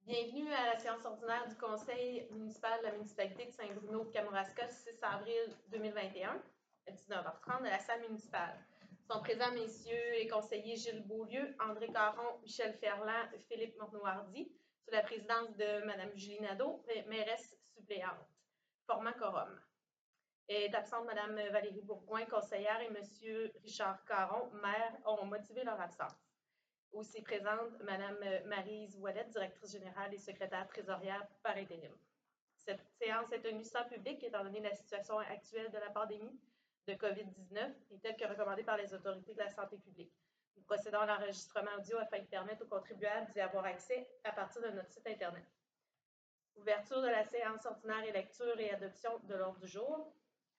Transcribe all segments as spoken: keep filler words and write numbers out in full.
Bienvenue à la séance ordinaire du Conseil municipal de la municipalité de Saint-Bruno-Kamouraska, six avril deux mille vingt et un, à dix-neuf heures trente, de la salle municipale. Sont présents messieurs les conseillers Gilles Beaulieu, André Caron, Michel Ferland, Philippe Mornoardi, sous la présidence de Mme Julie Nadeau, mairesse suppléante, formant quorum. Est absente Mme Valérie Bourgoin, conseillère, et M. Richard Caron, maire, ont motivé leur absence. Aussi présente Mme Maryse Ouellette, directrice générale et secrétaire trésorière par intérim. Cette séance est tenue sans public étant donné la situation actuelle de la pandémie de COVID dix-neuf et telle que recommandée par les autorités de la santé publique. Nous procédons à l'enregistrement audio afin de permettre aux contribuables d'y avoir accès à partir de notre site Internet. Ouverture de la séance ordinaire et lecture et adoption de l'ordre du jour.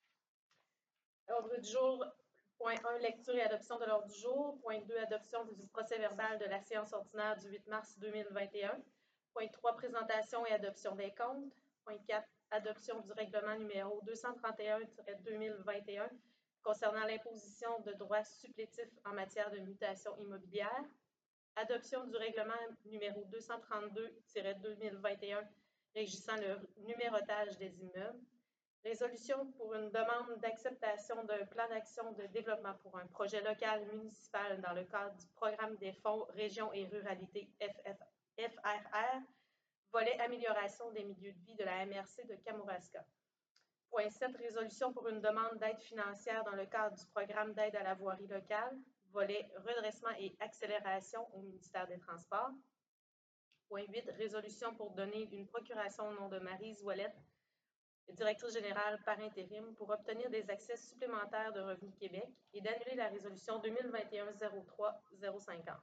Ordre du jour. Point un, lecture et adoption de l'ordre du jour. Point deux, adoption du procès verbal de la séance ordinaire du huit mars deux mille vingt et un. Point trois, présentation et adoption des comptes. Point quatre, adoption du règlement numéro deux cent trente et un tiret deux mille vingt et un concernant l'imposition de droits supplétifs en matière de mutation immobilière. Adoption du règlement numéro deux cent trente-deux tiret deux mille vingt et un régissant le numérotage des immeubles. Résolution pour une demande d'acceptation d'un plan d'action de développement pour un projet local municipal dans le cadre du programme des fonds Région et Ruralité F R R, volet amélioration des milieux de vie de la M R C de Kamouraska. Point sept, résolution pour une demande d'aide financière dans le cadre du programme d'aide à la voirie locale, volet redressement et accélération au ministère des Transports. Point huit, résolution pour donner une procuration au nom de Maryse Ouellette, directrice générale par intérim, pour obtenir des accès supplémentaires de Revenu Québec et d'annuler la résolution deux mille vingt et un zéro trois zéro cinquante.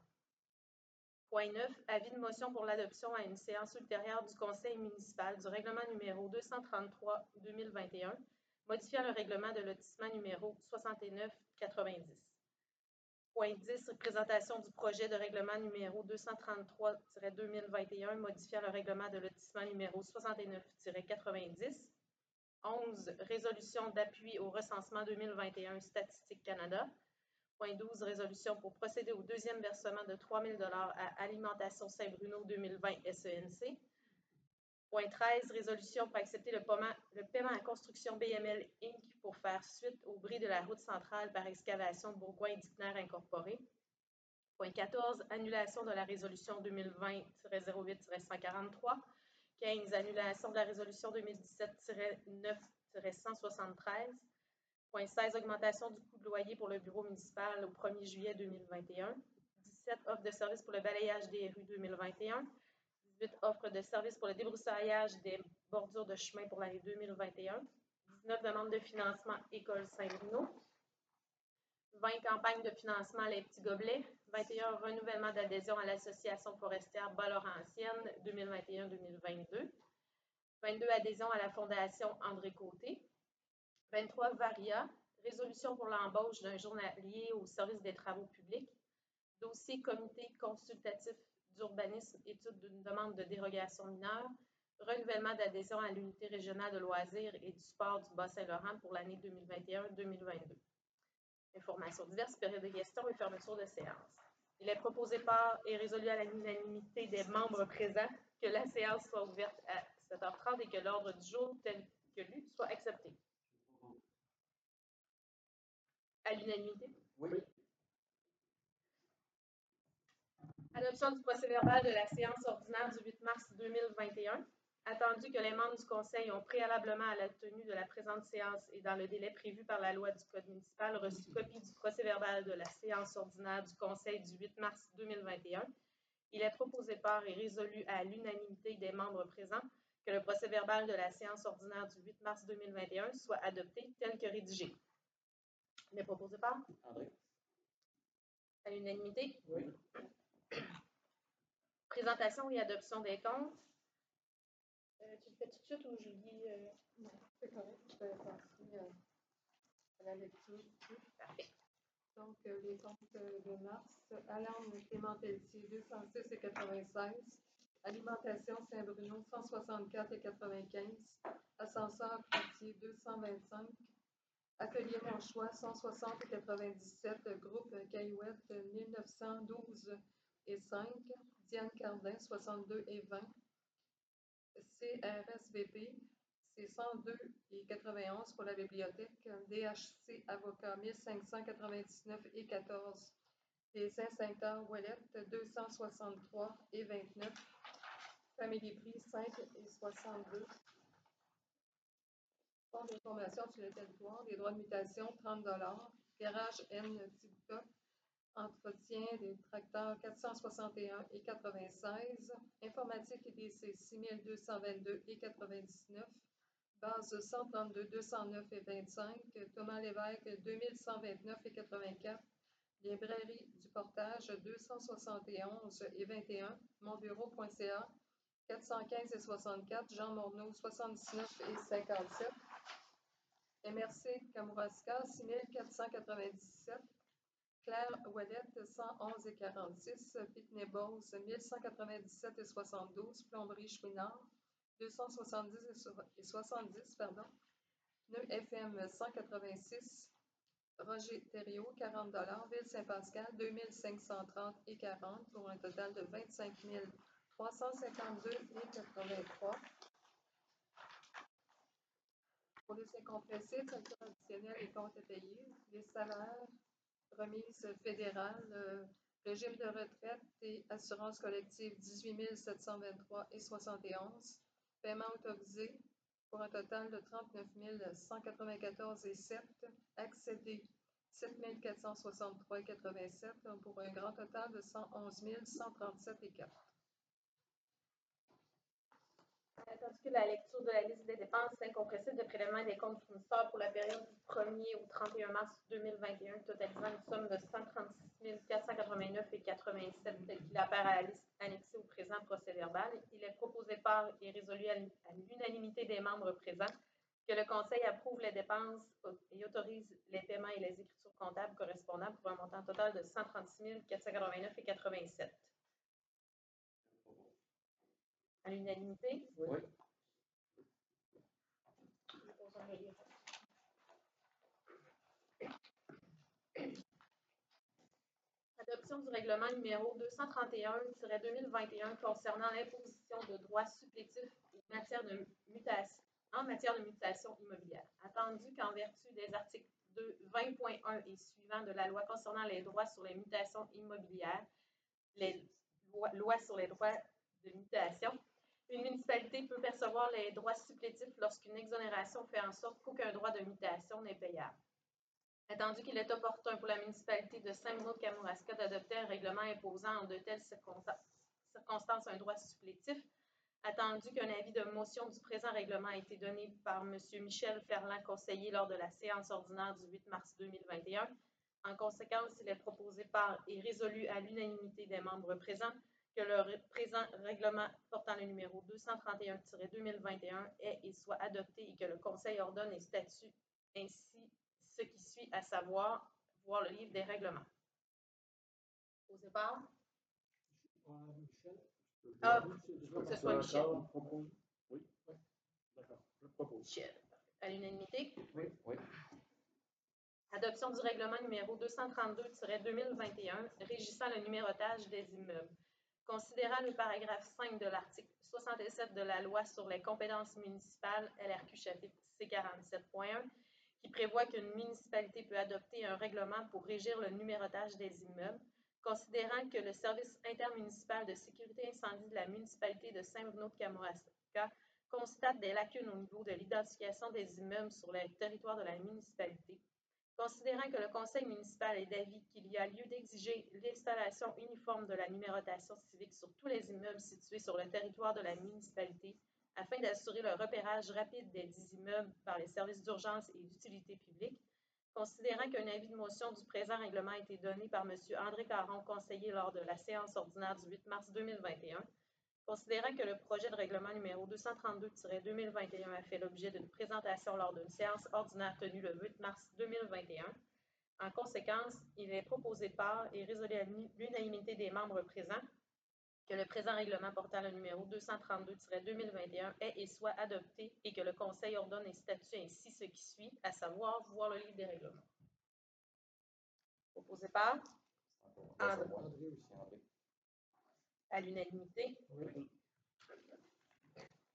Point neuf, avis de motion pour l'adoption à une séance ultérieure du Conseil municipal du règlement numéro deux cent trente-trois deux mille vingt et un, modifiant le règlement de lotissement numéro soixante-neuf quatre-vingt-dix. Point dix, présentation du projet de règlement numéro deux cent trente-trois tiret deux mille vingt et un, modifiant le règlement de lotissement numéro soixante-neuf quatre-vingt-dix. onze, résolution d'appui au recensement deux mille vingt et un Statistique Canada. Point douze, résolution pour procéder au deuxième versement de trois mille dollars à Alimentation Saint-Bruno deux mille vingt S E N C. Point treize, résolution pour accepter le paiement, le paiement à Construction B M L Incorporated pour faire suite au bris de la route centrale par excavation Bourgoin-Dickner Incorporé. Point quatorze, annulation de la résolution deux mille vingt zéro huit cent quarante-trois. quinze, annulation de la résolution deux mille dix-sept neuf cent soixante-treize. Point seize, augmentation du coût de loyer pour le bureau municipal au premier juillet deux mille vingt et un. dix-sept, offre de service pour le balayage des rues deux mille vingt et un. dix-huit, offre de service pour le débroussaillage des bordures de chemin pour l'année deux mille vingt et un. dix-neuf, demande de financement École Saint-Bruno. vingt, campagne de financement Les Petits Gobelets. vingt et un, renouvellement d'adhésion à l'Association forestière Bas-Laurentienne deux mille vingt et un deux mille vingt-deux. vingt-deux, adhésion à la Fondation André Côté. vingt-trois, Varia, résolution pour l'embauche d'un journalier au service des travaux publics. Dossier comité consultatif d'urbanisme, étude d'une demande de dérogation mineure. Renouvellement d'adhésion à l'unité régionale de loisirs et du sport du Bas-Saint-Laurent pour l'année deux mille vingt et un deux mille vingt-deux. Informations diverses, période de questions et fermeture de séance. Il est proposé par et résolu à l'unanimité des membres présents que la séance soit ouverte à sept heures trente et que l'ordre du jour tel que lu soit accepté. À l'unanimité? Oui. Adoption du procès-verbal de la séance ordinaire du huit mars deux mille vingt et un. Attendu que les membres du Conseil ont préalablement à la tenue de la présente séance et dans le délai prévu par la loi du Code municipal reçu copie du procès-verbal de la séance ordinaire du Conseil du huit mars deux mille vingt et un, il est proposé par et résolu à l'unanimité des membres présents que le procès-verbal de la séance ordinaire du huit mars deux mille vingt et un soit adopté tel que rédigé. Il est proposé par André. À l'unanimité? Oui. Présentation et adoption des comptes. Euh, tu le fais tout de suite ou je lis? Euh... Non, c'est correct. Je vais passer euh, à la lecture. Parfait. Donc, euh, les comptes de mars. Alarme Clément Pelletier, deux cent six et quatre-vingt-seize. Alimentation Saint-Bruno, cent soixante-quatre et quatre-vingt-quinze. Ascenseur Cloutier, deux cent vingt-cinq. Atelier Monchois, cent soixante et quatre-vingt-dix-sept. Groupe Caillouette, mille neuf cent douze et cinq. Diane Cardin, soixante-deux et vingt. C R S V P, c'est cent deux et quatre-vingt-onze pour la bibliothèque. D H C Avocat, mille cinq cent quatre-vingt-dix-neuf et quatorze. Les Saint-Sancteur Ouellette, deux cent soixante-trois et vingt-neuf. Family Prix, cinq et soixante-deux. Fonds d'information sur le territoire, des droits de mutation, trente dollars. Garage N Tibuca, entretien des tracteurs, quatre cent soixante et un et quatre-vingt-seize. Informatique et D C, six mille deux cent vingt-deux et quatre-vingt-dix-neuf. Base cent trente-deux, deux cent neuf et vingt-cinq. Thomas Lévesque, deux mille cent vingt-neuf et quatre-vingt-quatre. Librairie du Portage, deux cent soixante et onze et vingt et un. Monbureau.ca, quatre cent quinze et soixante-quatre. Jean Morneau, soixante-dix-neuf et cinquante-sept. M R C Kamouraska, six mille quatre cent quatre-vingt-dix-sept. Claire Ouellette, cent onze et quarante-six. Pitney-Bose, mille cent quatre-vingt-dix-sept et soixante-douze. Plomberie Chouinard, deux cent soixante-dix et soixante-dix, pardon. Nœud F M, cent quatre-vingt-six. Roger Thériault, quarante dollars. Ville-Saint-Pascal, deux mille cinq cent trente et quarante, pour un total de vingt-cinq mille trois cent cinquante-deux et quatre-vingt-trois. Pour les incompressés, factures additionnelles et comptes à payer, les salaires, remises fédérales, euh, régime de retraite et assurance collective, dix-huit mille sept cent vingt-trois et soixante et onze. Paiement autorisé pour un total de trente-neuf mille cent quatre-vingt-quatorze et sept. Accédé, sept mille quatre cent soixante-trois et quatre-vingt-sept, pour un grand total de cent onze mille cent trente-sept et quatre. Tandis que la lecture de la liste des dépenses incompressibles de prélèvement des comptes fournisseurs pour la période du premier au trente et un mars deux mille vingt et un, totalisant une somme de cent trente-six mille quatre cent quatre-vingt-neuf et quatre-vingt-sept, qui apparaît à la liste annexée au présent procès-verbal. Il est proposé par et résolu à l'unanimité des membres présents que le Conseil approuve les dépenses et autorise les paiements et les écritures comptables correspondants pour un montant total de cent trente-six mille quatre cent quatre-vingt-neuf et quatre-vingt-sept. À l'unanimité? Oui. Adoption du règlement numéro deux cent trente et un tiret deux mille vingt et un concernant l'imposition de droits supplétifs en matière de mutation, en matière de mutation immobilière. Attendu qu'en vertu des articles vingt point un et suivants de la loi concernant les droits sur les mutations immobilières, les lois, lois sur les droits de mutation, une municipalité peut percevoir les droits supplétifs lorsqu'une exonération fait en sorte qu'aucun droit de mutation n'est payable. Attendu qu'il est opportun pour la municipalité de Saint-Bruno-de-Kamouraska d'adopter un règlement imposant en de telles circonstances un droit supplétif, attendu qu'un avis de motion du présent règlement a été donné par M. Michel Ferland, conseiller lors de la séance ordinaire du huit mars deux mille vingt et un. En conséquence, il est proposé par et résolu à l'unanimité des membres présents que le présent règlement portant le numéro deux cent trente et un tiret deux mille vingt et un est et soit adopté et que le Conseil ordonne et statue ainsi ce qui suit, à savoir voir le livre des règlements. Posé par Michel. Ah, il faut que ce soit Michel. Oui, oui. D'accord, je propose. Michel. À l'unanimité? Oui, oui. Adoption du règlement numéro deux cent trente-deux tiret deux mille vingt et un régissant le numérotage des immeubles. Considérant le paragraphe cinq de l'article soixante-sept de la loi sur les compétences municipales, L R Q chapitre C quarante-sept point un, qui prévoit qu'une municipalité peut adopter un règlement pour régir le numérotage des immeubles, considérant que le service intermunicipal de sécurité incendie de la municipalité de Saint-Bruno-de-Kamouraska constate des lacunes au niveau de l'identification des immeubles sur le territoire de la municipalité, considérant que le conseil municipal est d'avis qu'il y a lieu d'exiger l'installation uniforme de la numérotation civique sur tous les immeubles situés sur le territoire de la municipalité, afin d'assurer le repérage rapide des dix immeubles par les services d'urgence et d'utilité publique, considérant qu'un avis de motion du présent règlement a été donné par M. André Caron, conseiller lors de la séance ordinaire du huit mars deux mille vingt et un, considérant que le projet de règlement numéro deux cent trente-deux tiret deux mille vingt et un a fait l'objet d'une présentation lors d'une séance ordinaire tenue le huit mars deux mille vingt et un, en conséquence, il est proposé par et résolu à l'unanimité des membres présents que le présent règlement portant le numéro deux cent trente-deux tiret deux mille vingt et un est et soit adopté et que le Conseil ordonne et statue ainsi ce qui suit, à savoir voir le livre des règlements. Proposé par André. À l'unanimité. Oui.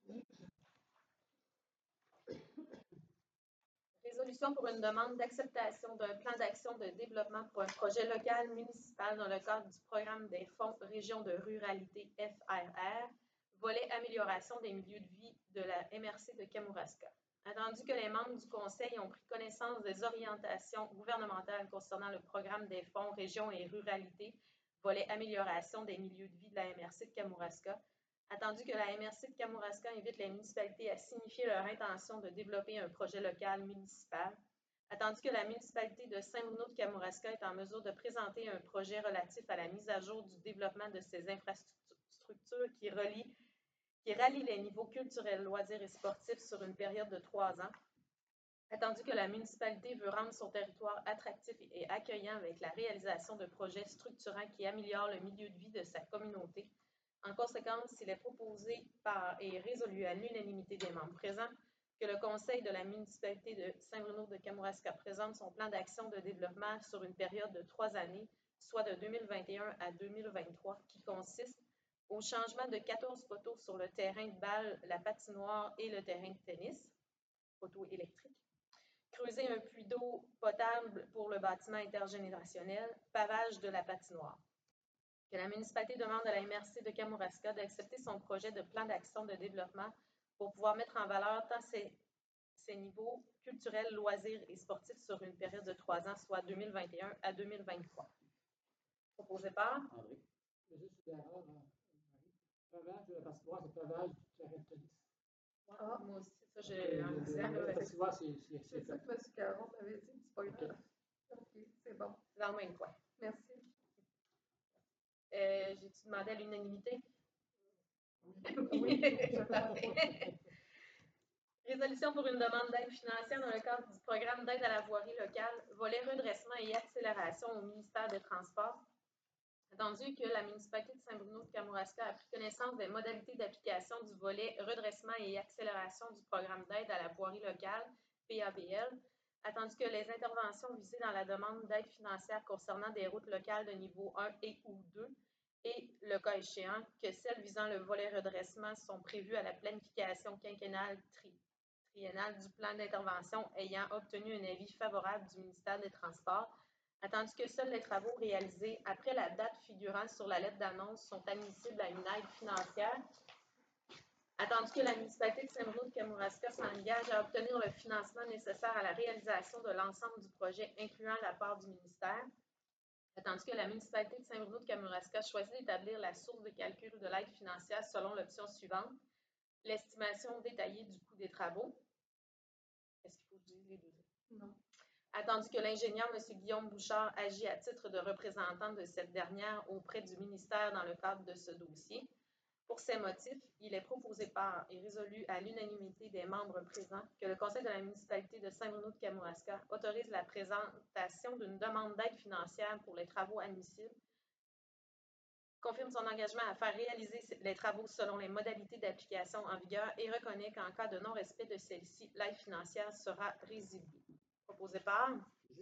Résolution pour une demande d'acceptation d'un plan d'action de développement pour un projet local municipal dans le cadre du programme des fonds Région de ruralité F R R, volet amélioration des milieux de vie de la M R C de Kamouraska. Attendu que les membres du Conseil ont pris connaissance des orientations gouvernementales concernant le programme des fonds Région et ruralité, volet amélioration des milieux de vie de la M R C de Kamouraska, attendu que la M R C de Kamouraska invite les municipalités à signifier leur intention de développer un projet local municipal, attendu que la municipalité de Saint-Bruno de Kamouraska est en mesure de présenter un projet relatif à la mise à jour du développement de ses infrastructures qui relient qui rallie les niveaux culturels, loisirs et sportifs sur une période de trois ans, attendu que la municipalité veut rendre son territoire attractif et accueillant avec la réalisation de projets structurants qui améliorent le milieu de vie de sa communauté. En conséquence, il est proposé par et résolu à l'unanimité des membres présents que le Conseil de la municipalité de Saint-Bruno de Kamouraska présente son plan d'action de développement sur une période de trois années, soit de deux mille vingt et un à deux mille vingt-trois, qui consiste au changement de quatorze poteaux sur le terrain de balle, la patinoire et le terrain de tennis, poteaux électriques, creuser un puits d'eau potable pour le bâtiment intergénérationnel, pavage de la patinoire. Que la municipalité demande à la M R C de Kamouraska d'accepter son projet de plan d'action de développement pour pouvoir mettre en valeur tant ses, ses niveaux culturels, loisirs et sportifs sur une période de trois ans, soit deux mille vingt et un à deux mille vingt-trois. Proposé par André. Juste une erreur, hein, Marie. Pavage de la patinoire, c'est pavage du terrain de tennis. Ah, moi aussi, ça, j'ai un disant. La patinoire, c'est c'est- C'est ça que M. Caron m'avait dit, c'est pas grave. OK, c'est bon. C'est dans le même coin. Merci. Euh, J'ai-tu demandé à l'unanimité? Oui, je crois. Résolution pour une demande d'aide financière dans le cadre du programme d'aide à la voirie locale, volet redressement et accélération au ministère des Transports. Attendu que la municipalité de Saint-Bruno de Kamouraska a pris connaissance des modalités d'application du volet redressement et accélération du programme d'aide à la voirie locale, P A V L, attendu que les interventions visées dans la demande d'aide financière concernant des routes locales de niveau un et ou deux et, le cas échéant, que celles visant le volet redressement sont prévues à la planification quinquennale tri triennale du plan d'intervention ayant obtenu un avis favorable du ministère des Transports, attendu que seuls les travaux réalisés après la date figurant sur la lettre d'annonce sont admissibles à une aide financière, attendu que la municipalité de Saint-Bruno de Kamouraska s'engage à obtenir le financement nécessaire à la réalisation de l'ensemble du projet, incluant la part du ministère, attendu que la municipalité de Saint-Bruno de Kamouraska choisit d'établir la source de calcul de l'aide financière selon l'option suivante, l'estimation détaillée du coût des travaux. Est-ce qu'il faut que je dise les deux? Non. Attendu que l'ingénieur M. Guillaume Bouchard agit à titre de représentant de cette dernière auprès du ministère dans le cadre de ce dossier. Pour ces motifs, il est proposé par et résolu à l'unanimité des membres présents que le Conseil de la municipalité de Saint-Bruno de Kamouraska autorise la présentation d'une demande d'aide financière pour les travaux admissibles, confirme son engagement à faire réaliser les travaux selon les modalités d'application en vigueur et reconnaît qu'en cas de non-respect de celle-ci, l'aide financière sera résiliée. Proposé par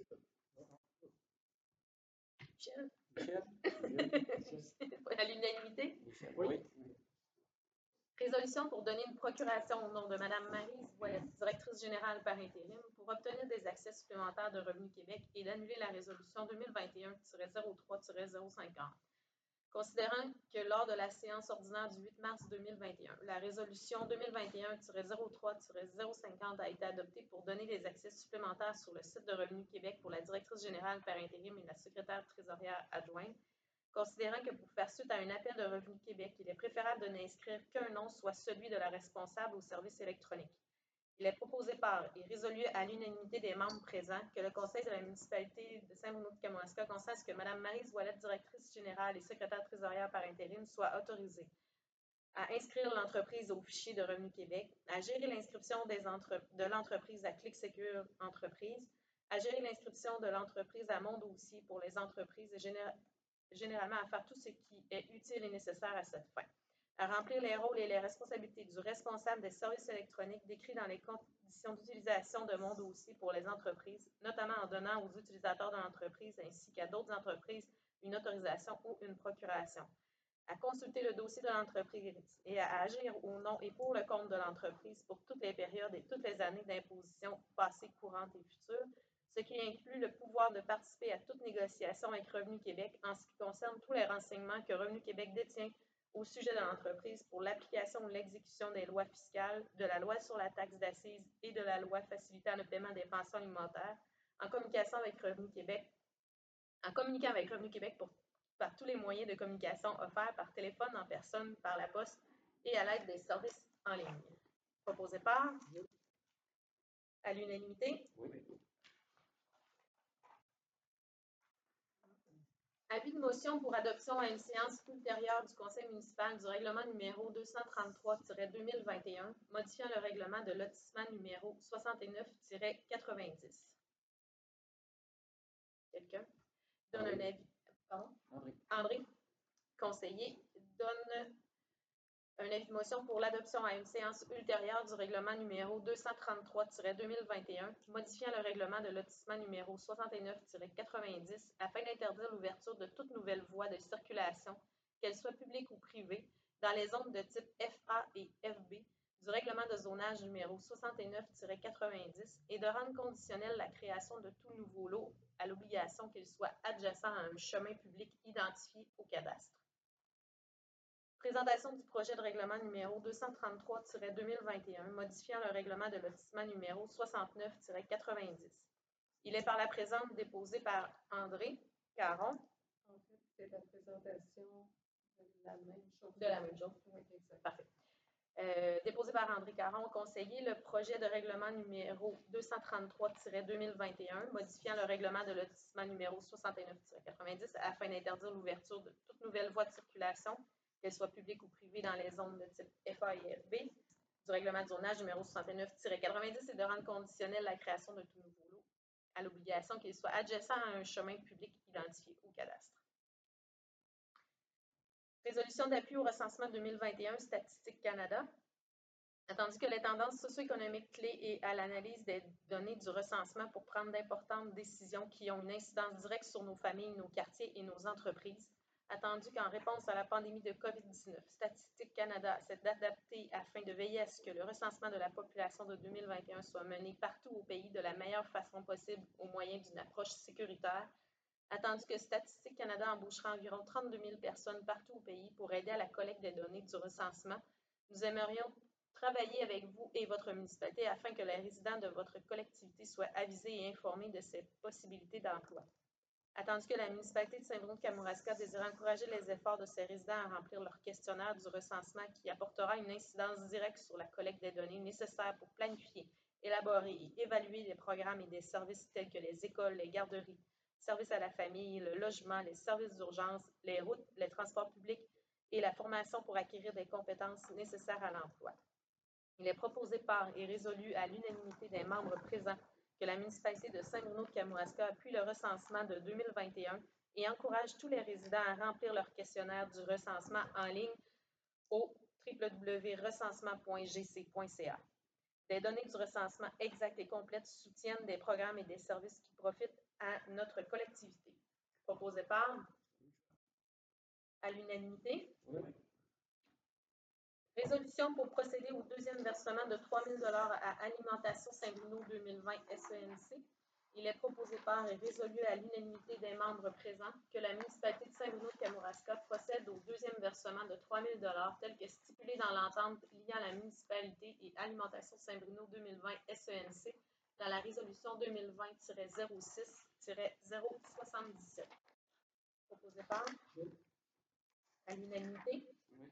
Michel. Michel. À l'unanimité. Michel. Oui. Résolution pour donner une procuration au nom de Mme Maryse Ouellette, directrice générale par intérim, pour obtenir des accès supplémentaires de Revenu Québec et d'annuler la résolution deux mille vingt et un tiret zéro trois tiret zéro cinquante. Considérant que lors de la séance ordinaire du huit mars deux mille vingt et un, la résolution deux mille vingt et un tiret zéro trois tiret zéro cinquante a été adoptée pour donner des accès supplémentaires sur le site de Revenu Québec pour la directrice générale par intérim et la secrétaire trésorière adjointe, considérant que pour faire suite à un appel de Revenu Québec, il est préférable de n'inscrire qu'un nom, soit celui de la responsable au service électronique. Il est proposé par et résolu à l'unanimité des membres présents que le Conseil de la municipalité de Saint-Bruno de Kamouraska constate à ce que Mme Maryse Ouellette, directrice générale et secrétaire trésorière par intérim, soit autorisée à inscrire l'entreprise au fichier de Revenu Québec, à gérer l'inscription de l'entreprise à ClickSecure Entreprise, à gérer l'inscription de l'entreprise à mon dossier pour les entreprises et géné généralement à faire tout ce qui est utile et nécessaire à cette fin, à remplir les rôles et les responsabilités du responsable des services électroniques décrits dans les conditions d'utilisation de mon dossier pour les entreprises, notamment en donnant aux utilisateurs de l'entreprise ainsi qu'à d'autres entreprises une autorisation ou une procuration, à consulter le dossier de l'entreprise et à agir au nom et pour le compte de l'entreprise pour toutes les périodes et toutes les années d'imposition passées, courantes et futures, ce qui inclut le pouvoir de participer à toute négociation avec Revenu Québec en ce qui concerne tous les renseignements que Revenu Québec détient au sujet de l'entreprise pour l'application ou l'exécution des lois fiscales, de la loi sur la taxe d'assises et de la loi facilitant le paiement des pensions alimentaires, en communication avec Revenu Québec, en communiquant avec Revenu Québec pour, par tous les moyens de communication offerts par téléphone, en personne, par la poste et à l'aide des services en ligne. Proposé par? À l'unanimité? Oui. Avis de motion pour adoption à une séance ultérieure du Conseil municipal du règlement numéro deux cent trente-trois tiret deux mille vingt et un, modifiant le règlement de lotissement numéro soixante-neuf tiret quatre-vingt-dix. Quelqu'un donne un avis. Pardon? André. André, conseiller, donne un avis de motion pour l'adoption à une séance ultérieure du règlement numéro deux cent trente-trois tiret deux mille vingt et un, modifiant le règlement de lotissement numéro soixante-neuf tiret quatre-vingt-dix afin d'interdire l'ouverture de toute nouvelle voie de circulation, qu'elle soit publique ou privée, dans les zones de type F A et F B du règlement de zonage numéro soixante-neuf tiret quatre-vingt-dix et de rendre conditionnelle la création de tout nouveau lot à l'obligation qu'il soit adjacent à un chemin public identifié au cadastre. Présentation du projet de règlement numéro deux cent trente-trois tiret deux mille vingt et un, modifiant le règlement de lotissement numéro soixante-neuf tiret quatre-vingt-dix. Il est par la présente déposé par André Caron. En fait, c'est la présentation de la même chose. De la même chose. Oui, exact. Parfait. Euh, déposé par André Caron, conseiller, le projet de règlement numéro deux cent trente-trois tiret deux mille vingt et un, modifiant le règlement de lotissement numéro soixante-neuf tiret quatre-vingt-dix afin d'interdire l'ouverture de toute nouvelle voie de circulation, qu'elle soit publique ou privée, dans les zones de type F A et F B, du règlement de zonage numéro soixante-neuf tiret quatre-vingt-dix et de rendre conditionnelle la création de tout nouveau lot à l'obligation qu'il soit adjacent à un chemin public identifié au cadastre. Résolution d'appui au recensement deux mille vingt et un, Statistique Canada. Attendu que les tendances socio-économiques clés et à l'analyse des données du recensement pour prendre d'importantes décisions qui ont une incidence directe sur nos familles, nos quartiers et nos entreprises, attendu qu'en réponse à la pandémie de COVID dix-neuf, Statistique Canada s'est adapté afin de veiller à ce que le recensement de la population de deux mille vingt et un soit mené partout au pays de la meilleure façon possible au moyen d'une approche sécuritaire, attendu que Statistique Canada embauchera environ trente-deux mille personnes partout au pays pour aider à la collecte des données du recensement, nous aimerions travailler avec vous et votre municipalité afin que les résidents de votre collectivité soient avisés et informés de ces possibilités d'emploi. Attendu que la municipalité de Saint-Bruno-de-Kamouraska désire encourager les efforts de ses résidents à remplir leur questionnaire du recensement qui apportera une incidence directe sur la collecte des données nécessaires pour planifier, élaborer et évaluer des programmes et des services tels que les écoles, les garderies, services à la famille, le logement, les services d'urgence, les routes, les transports publics et la formation pour acquérir des compétences nécessaires à l'emploi. Il est proposé par et résolu à l'unanimité des membres présents que la municipalité de Saint-Bruno-de-Kamouraska appuie le recensement de deux mille vingt et un et encourage tous les résidents à remplir leur questionnaire du recensement en ligne au w w w point recensement point g c point c a. Des données du recensement exactes et complètes soutiennent des programmes et des services qui profitent à notre collectivité. Proposé par à l'unanimité. Oui. Résolution pour procéder au deuxième versement de trois mille dollars à Alimentation Saint-Bruno deux mille vingt S E N C. Il est proposé par et résolu à l'unanimité des membres présents que la municipalité de Saint-Bruno-de-Kamouraska procède au deuxième versement de trois mille dollars tel que stipulé dans l'entente liant la municipalité et Alimentation Saint-Bruno deux mille vingt S E N C dans la résolution deux mille vingt tiret zéro six tiret zéro soixante-dix-sept. Proposé par Oui. à l'unanimité. Oui.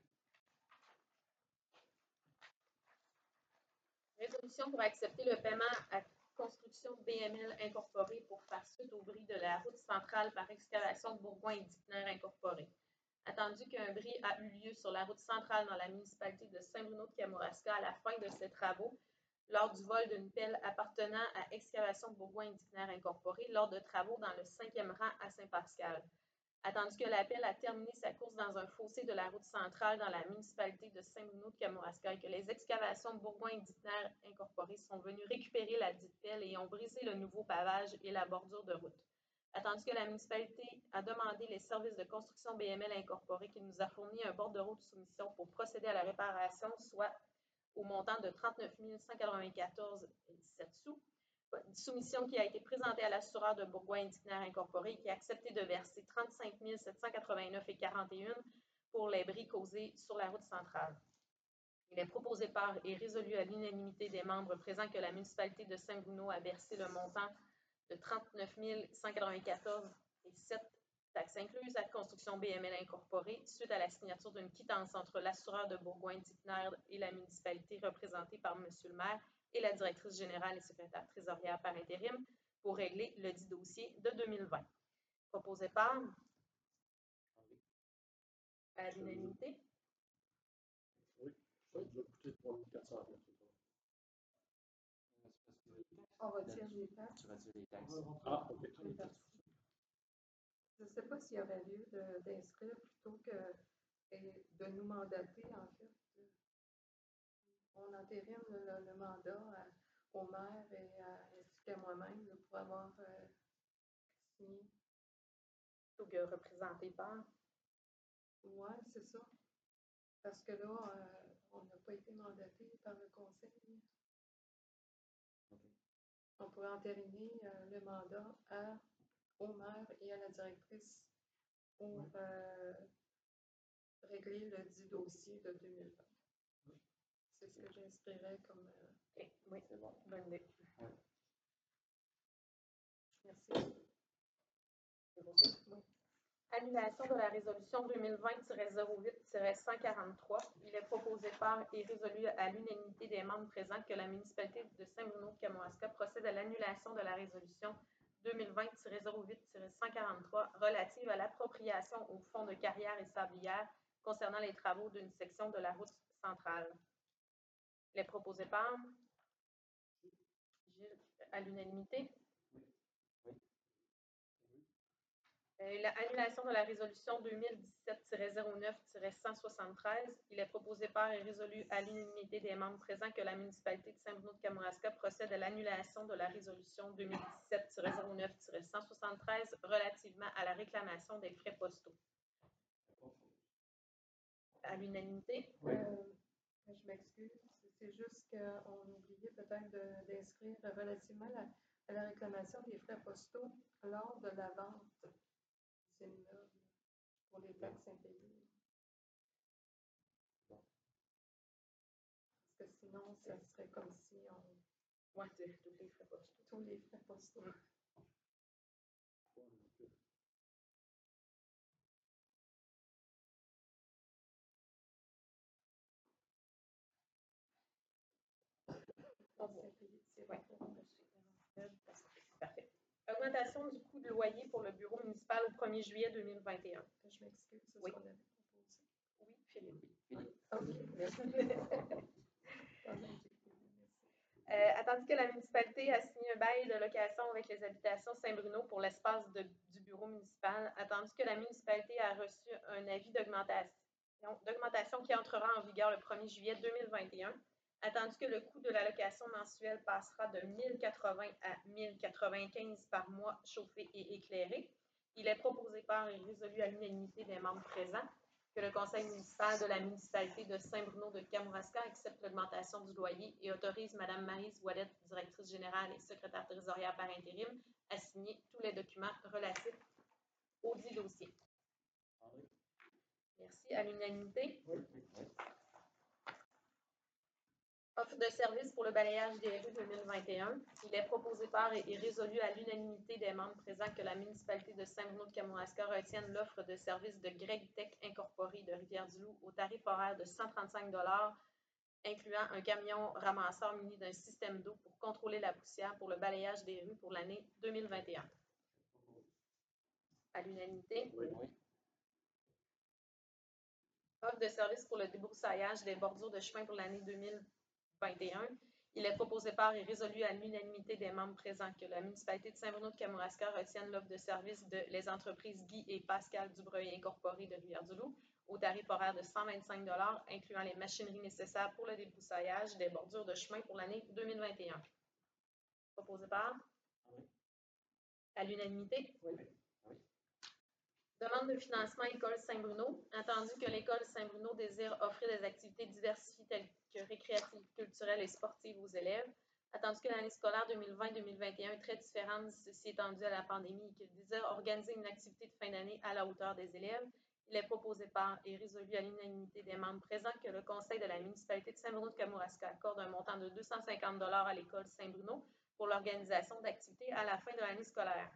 Résolution pour accepter le paiement à Construction B M L Incorporée pour faire suite au bris de la route centrale par excavation de Bourgoin et Dipner Incorporée. Attendu qu'un bris a eu lieu sur la route centrale dans la municipalité de Saint-Bruno-de-Kamouraska à la fin de ses travaux, lors du vol d'une pelle appartenant à Excavation de Bourgoin et Dipner Incorporée lors de travaux dans le cinquième rang à Saint-Pascal. Attendu que la pelle a terminé sa course dans un fossé de la route centrale dans la municipalité de Saint-Bruno-de-Kamouraska et que les excavations Bourgoin et Dipner Incorporées sont venues récupérer la dite pelle et ont brisé le nouveau pavage et la bordure de route. Attendu que la municipalité a demandé les services de construction B M L incorporés qui nous a fourni un bordereau de soumission pour procéder à la réparation, soit au montant de trente-neuf mille cent quatre-vingt-quatorze virgule dix-sept sous. Soumission qui a été présentée à l'assureur de Bourgoin-Itinéraire incorporé et qui a accepté de verser trente-cinq mille sept cent quatre-vingt-neuf virgule quarante et un pour les bris causés sur la route centrale. Il est proposé par et résolu à l'unanimité des membres présents que la municipalité de Saint-Bruno a versé le montant de trente-neuf mille cent quatre-vingt-quatorze virgule sept taxes incluses à Construction B M L incorporée suite à la signature d'une quittance entre l'assureur de Bourgoin-Itinéraire et la municipalité représentée par M. le maire et la directrice générale et secrétaire trésorière par intérim pour régler le dit dossier de deux mille vingt. Proposé par à l'unanimité. Oui, ça doit coûter trois mille quatre cents. On retire les taxes. Tu retires les taxes. Ah, ok. Je ne sais pas s'il y aurait lieu de- d'inscrire plutôt que et de nous mandater, en fait. On entérine le, le- le mandat à- au maire et à, ainsi qu'à moi-même là, pour avoir euh, signé. Plutôt que représenté par. Oui, c'est ça. Parce que là, euh, on n'a pas été mandaté par le conseil. Ok. On pourrait entériner euh, le mandat à, au maire et à la directrice pour euh, régler le dit dossier de deux mille vingt. C'est ce que j'inscrirais comme. euh, Okay. Oui, C'est bon. bonne idée. Oui. Merci. C'est bon. Oui. Annulation de la résolution deux mille vingt tiret zéro huit tiret cent quarante-trois. Il est proposé par et résolu à l'unanimité des membres présents que la municipalité de Saint-Bruno-de-Kamouraska procède à l'annulation de la résolution deux mille vingt tiret zéro huit tiret cent quarante-trois relative à l'appropriation au fonds de carrière et sablière concernant les travaux d'une section de la route centrale. Il est proposé par Gilles à l'unanimité. Euh, L'annulation de la résolution deux mille dix-sept tiret zéro neuf tiret cent soixante-treize. Il est proposé par et résolu à l'unanimité des membres présents que la municipalité de Saint-Bruno-de-Kamouraska procède à l'annulation de la résolution deux mille dix-sept tiret zéro neuf tiret cent soixante-treize relativement à la réclamation des frais postaux. À l'unanimité. Euh, je m'excuse. C'est juste qu'on oubliait peut-être de- d'inscrire relativement à la, à la réclamation des frais postaux lors de la vente des immeubles pour les taxes impayées. Bon. Parce que sinon, ça serait comme si on. Oui, c'est tous les frais postaux. Tous les frais postaux. On va. Ouais. Parfait. Augmentation du coût de loyer pour le bureau municipal au premier juillet deux mille vingt et un. Je m'excuse, c'est Oui. ce qu'on avait proposé. Oui, Philippe. Philippe. OK. Euh, attendu que la municipalité a signé un bail de location avec les habitations Saint-Bruno pour l'espace de- du bureau municipal, attendu que la municipalité a reçu un avis d'augmentation d'augmentation qui entrera en vigueur le premier juillet deux mille vingt et un, attendu que le coût de la location mensuelle passera de mille quatre-vingts à mille quatre-vingt-quinze par mois chauffé et éclairé, il est proposé par et résolu à l'unanimité des membres présents que le conseil municipal de la municipalité de Saint-Bruno-de-Kamouraska accepte l'augmentation du loyer et autorise Mme Maryse Ouellette, directrice générale et secrétaire trésorière par intérim, à signer tous les documents relatifs au dit dossier. Merci. À l'unanimité. Oui. Offre de service pour le balayage des rues deux mille vingt et un. Il est proposé par et est résolu à l'unanimité des membres présents que la municipalité de Saint-Bruno-de-Kamouraska retienne l'offre de service de Greg Tech Incorporé de Rivière-du-Loup au tarif horaire de cent trente-cinq dollars, incluant un camion ramasseur muni d'un système d'eau pour contrôler la poussière pour le balayage des rues pour l'année deux mille vingt et un. À l'unanimité. Oui. Offre de service pour le débroussaillage des bordures de chemin pour l'année deux mille vingt et un. Il est proposé par et résolu à l'unanimité des membres présents que la municipalité de Saint-Bruno-de-Kamouraska retienne l'offre de service de les entreprises Guy et Pascal Dubreuil Incorporées de Rivière-du-Loup au tarif horaire de cent vingt-cinq dollars, incluant les machineries nécessaires pour le débroussaillage des bordures de chemin pour l'année deux mille vingt et un. Proposé par À l'unanimité. Oui. Demande de financement École Saint-Bruno. Attendu que l'École Saint-Bruno désire offrir des activités diversifiées telles que récréatives, culturelles et sportives aux élèves. Attendu que l'année scolaire deux mille vingt deux mille vingt et un est très différente, ceci étant dû à la pandémie, et qu'il désire organiser une activité de fin d'année à la hauteur des élèves, il est proposé par et résolu à l'unanimité des membres présents que le Conseil de la municipalité de Saint-Bruno-de-Kamouraska accorde un montant de deux cent cinquante dollars à l'École Saint-Bruno pour l'organisation d'activités à la fin de l'année scolaire.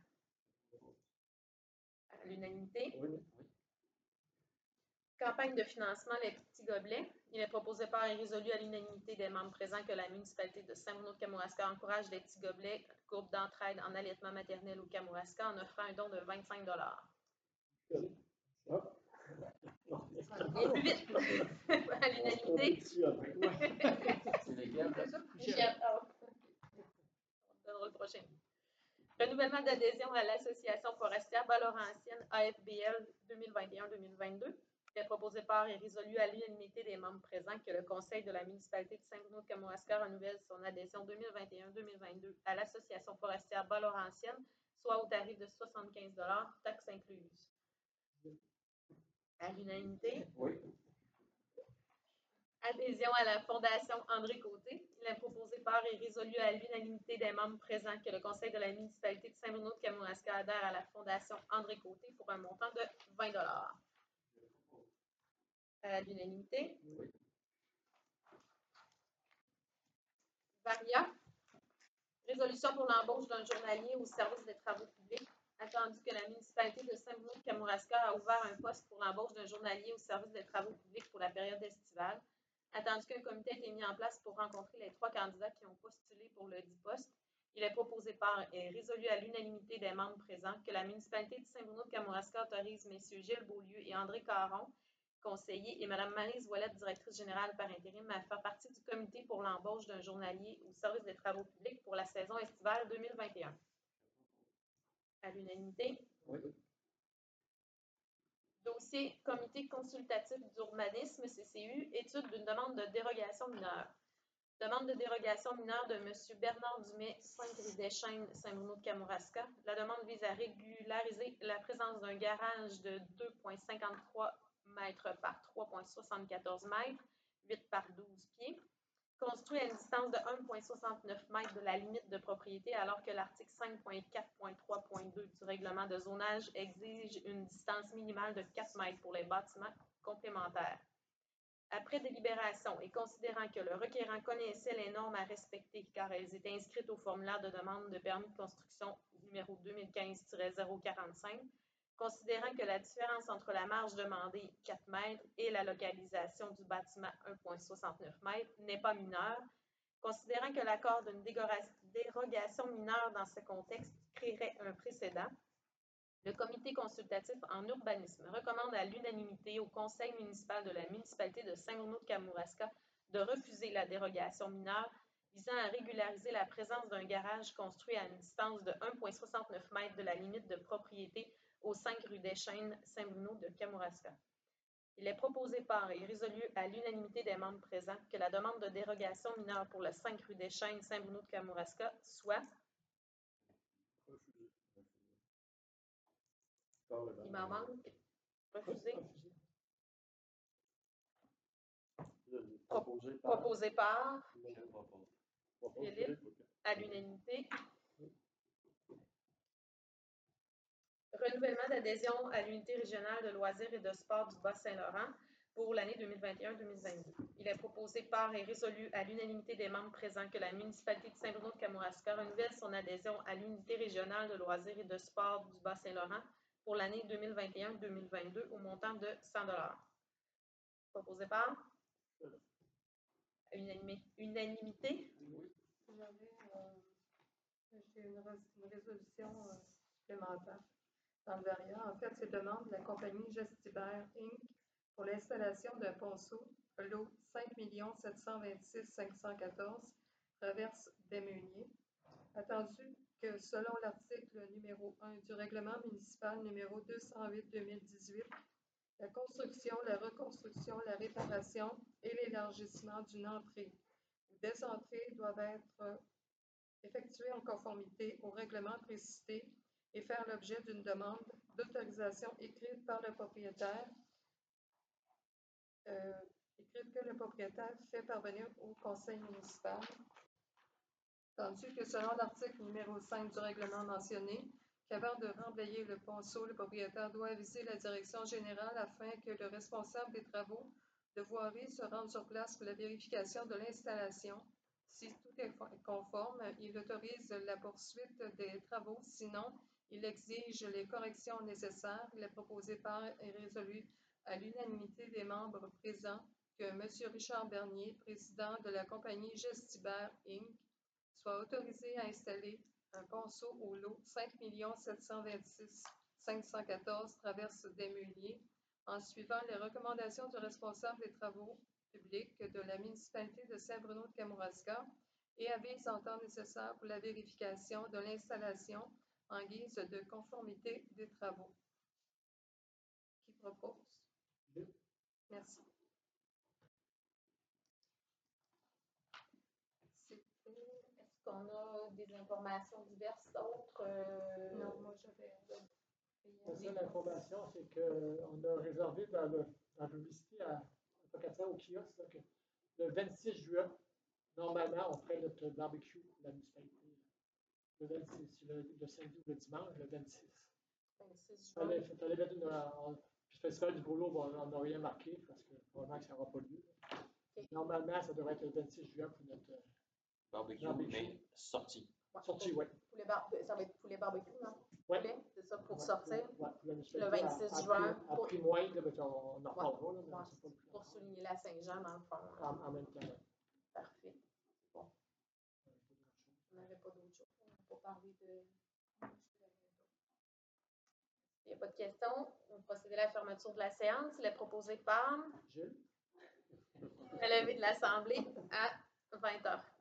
À l'unanimité. Oui, oui. Campagne de financement Les Petits Gobelets. Il est proposé par et résolu à l'unanimité des membres présents que la municipalité de Saint-Bruno-de-Kamouraska encourage les petits gobelets, groupe d'entraide en allaitement maternel au Kamouraska, en offrant un don de vingt-cinq dollars. Ah. Et plus vite, à l'unanimité. C'est lesquels? Michel, ah. On donnera le prochain. Renouvellement d'adhésion à l'Association forestière Bas-Laurentienne A F B L deux mille vingt et un deux mille vingt-deux. Il est proposé par et résolu à l'unanimité des membres présents que le Conseil de la municipalité de Saint-Bruno-de-Kamouraska renouvelle son adhésion deux mille vingt et un deux mille vingt-deux à l'Association forestière Bas-Laurentienne, soit au tarif de soixante-quinze dollars, taxes incluses. À l'unanimité. Oui. Adhésion à la Fondation André Côté. Il est proposé par et résolu à l'unanimité des membres présents que le Conseil de la municipalité de Saint-Bruno-de-Kamouraska adhère à la Fondation André Côté pour un montant de vingt dollars. À l'unanimité. Oui. Varia. Résolution pour l'embauche d'un journalier au service des travaux publics. Attendu que la municipalité de Saint-Bruno-de-Kamouraska a ouvert un poste pour l'embauche d'un journalier au service des travaux publics pour la période estivale. Attendu qu'un comité a été mis en place pour rencontrer les trois candidats qui ont postulé pour le dit poste, il est proposé par et résolu à l'unanimité des membres présents que la municipalité de Saint-Bruno-de-Kamouraska autorise M. Gilles Beaulieu et André Caron, conseillers, et Mme Maryse Ouellette, directrice générale par intérim, à faire partie du comité pour l'embauche d'un journalier au service des travaux publics pour la saison estivale deux mille vingt et un. À l'unanimité. Oui. Dossier Comité consultatif d'urbanisme, C C U, étude d'une demande de dérogation mineure. Demande de dérogation mineure de M. Bernard Dumais, cinq rue des Chênes, Saint-Bruno-de-Kamouraska. La demande vise à régulariser la présence d'un garage de deux virgule cinquante-trois mètres par trois virgule soixante-quatorze mètres, huit par douze pieds, construit à une distance de un virgule soixante-neuf mètres de la limite de propriété, alors que l'article cinq point quatre point trois point deux du règlement de zonage exige une distance minimale de quatre mètres pour les bâtiments complémentaires. Après délibération et considérant que le requérant connaissait les normes à respecter car elles étaient inscrites au formulaire de demande de permis de construction numéro deux mille quinze tiret zéro quarante-cinq, considérant que la différence entre la marge demandée quatre mètres et la localisation du bâtiment un virgule soixante-neuf mètres n'est pas mineure, considérant que l'accord d'une dérogation mineure dans ce contexte créerait un précédent, le comité consultatif en urbanisme recommande à l'unanimité au conseil municipal de la municipalité de Saint-Bruno-de-Kamouraska de refuser la dérogation mineure visant à régulariser la présence d'un garage construit à une distance de un virgule soixante-neuf mètres de la limite de propriété au cinq rue des Chênes, Saint-Bruno-de-Kamouraska. Il est proposé par et résolu à l'unanimité des membres présents que la demande de dérogation mineure pour le cinq rue des Chênes, Saint-Bruno-de-Kamouraska soit il m'en manque. Refusé. Proposé par. Proposé par. Je propose. Philippe. À l'unanimité. Renouvellement d'adhésion à l'unité régionale de loisirs et de sport du Bas-Saint-Laurent pour l'année deux mille vingt et un deux mille vingt-deux. Il est proposé par et résolu à l'unanimité des membres présents que la municipalité de Saint-Bruno-de-Kamouraska renouvelle son adhésion à l'unité régionale de loisirs et de sport du Bas-Saint-Laurent pour l'année deux mille vingt et un deux mille vingt-deux au montant de cent dollars. Proposé par Unanimi unanimité. J'avais euh, j'ai une, une résolution euh, supplémentaire dans le Varia. En fait, c'est demande de la compagnie Gestibert Incorporée pour l'installation d'un ponceau, lot cinq millions sept cent vingt-six mille cinq cent quatorze, traverse des Meuniers. Attendu que selon l'article numéro un du règlement municipal numéro deux cent huit deux mille dix-huit, la construction, la reconstruction, la réparation et l'élargissement d'une entrée ou des entrées doivent être effectuées en conformité au règlement précité et faire l'objet d'une demande d'autorisation écrite par le propriétaire, euh, écrite que le propriétaire fait parvenir au conseil municipal. Tandis que selon l'article numéro cinq du règlement mentionné, qu'avant de remblayer le ponceau, le propriétaire doit aviser la direction générale afin que le responsable des travaux de voirie se rende sur place pour la vérification de l'installation. Si tout est conforme, il autorise la poursuite des travaux. Sinon, il exige les corrections nécessaires. Il est proposé par et résolu à l'unanimité des membres présents que M. Richard Bernier, président de la compagnie Gestibert Incorporée, soit autorisé à installer un ponceau au lot cinq millions sept cent vingt-six cinq cent quatorze traverse des Meuliers, en suivant les recommandations du responsable des travaux publics de la municipalité de Saint-Bruno-de-Kamouraska et avise en temps nécessaire pour la vérification de l'installation en guise de conformité des travaux. Qui propose? Oui. Merci. C'était... Est-ce qu'on a des informations diverses d'autres? Euh... Non, moi j'avais... La seule information, c'est qu'on a réservé dans, le, dans la publicité à Pocatza au kiosque là, que le vingt-six juin, normalement, on ferait notre barbecue pour la municipalité. Le vingt-six, le, le samedi ou le dimanche, le vingt-six. vingt-six Il fallait, juin. fallait mettre une. On, puis le festival du Brûlot, bon, on n'a rien marqué parce que probablement que ça n'aura pas lieu. Okay. Normalement, ça devrait être le vingt-six juin pour notre euh, Barbecue, barbecue. mais sorti. Ouais, Sortie, oui. poulet bar... Ça va être poulet barbecue, non? Ouais. Poulet, c'est ça, pour Ouais, sortir. ouais, ouais, pour la municipalité, Le vingt-six à, à juin. Prix, à Pour... prix moindre, là, on, on en reparlera. Là, mais Ouais, on sait pas le prix pour encore. souligner la Saint-Jean, dans le fond. En, en même temps. Ouais. Parfait. Bon. On n'avait pas d'autres choses. On n'a pas parlé de... Il n'y a pas de questions. On va procéder à la fermeture de la séance. Il est proposé par Gilles? la levée de l'Assemblée à vingt heures.